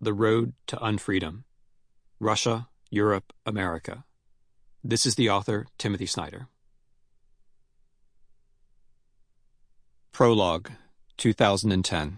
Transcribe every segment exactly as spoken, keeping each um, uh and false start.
The Road to Unfreedom. Russia, Europe, America. This is the author, Timothy Snyder. Prologue, two thousand ten.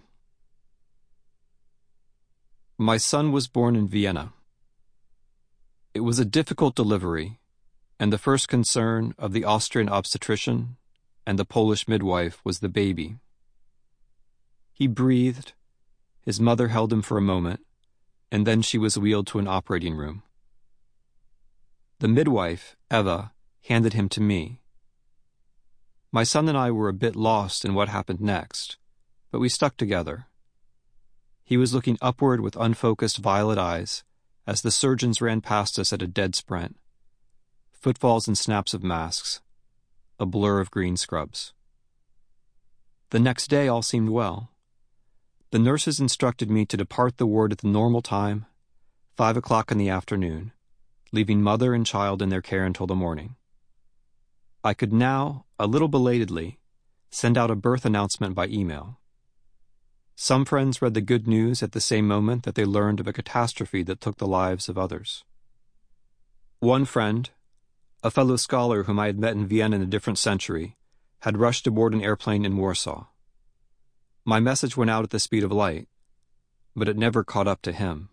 My son was born in Vienna. It was a difficult delivery, and the first concern of the Austrian obstetrician and the Polish midwife was the baby. He breathed, his mother held him for a moment, and then she was wheeled to an operating room. The midwife, Eva, handed him to me. My son and I were a bit lost in what happened next, but we stuck together. He was looking upward with unfocused violet eyes as the surgeons ran past us at a dead sprint. Footfalls and snaps of masks, a blur of green scrubs. The next day all seemed well. The nurses instructed me to depart the ward at the normal time, five o'clock in the afternoon, leaving mother and child in their care until the morning. I could now, a little belatedly, send out a birth announcement by email. Some friends read the good news at the same moment that they learned of a catastrophe that took the lives of others. One friend, a fellow scholar whom I had met in Vienna in a different century, had rushed aboard an airplane in Warsaw. My message went out at the speed of light, but it never caught up to him.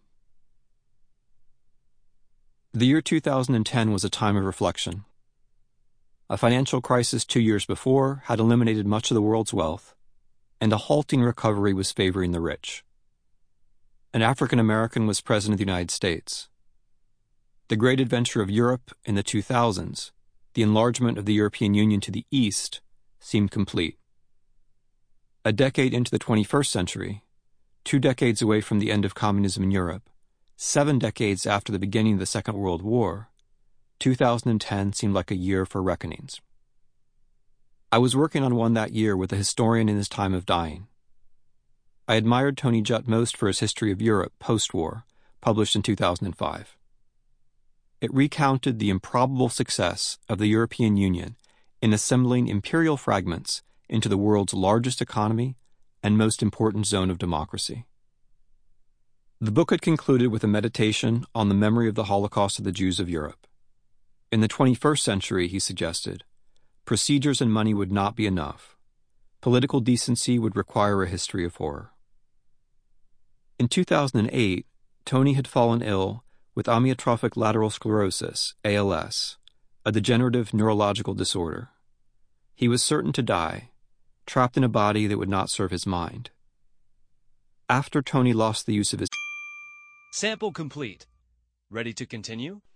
The year two thousand ten was a time of reflection. A financial crisis two years before had eliminated much of the world's wealth, and a halting recovery was favoring the rich. An African American was president of the United States. The great adventure of Europe in the two thousands, the enlargement of the European Union to the east, seemed complete. A decade into the twenty-first century, two decades away from the end of communism in Europe, seven decades after the beginning of the Second World War, two thousand ten seemed like a year for reckonings. I was working on one that year with a historian in his time of dying. I admired Tony Judt most for his History of Europe post-war, published in two thousand five. It recounted the improbable success of the European Union in assembling imperial fragments into the world's largest economy and most important zone of democracy. The book had concluded with a meditation on the memory of the Holocaust of the Jews of Europe. In the twenty-first century, he suggested, procedures and money would not be enough. Political decency would require a history of horror. In two thousand eight, Tony had fallen ill with amyotrophic lateral sclerosis, A L S, a degenerative neurological disorder. He was certain to die, trapped in a body that would not serve his mind. After Tony lost the use of his... Sample complete. Ready to continue?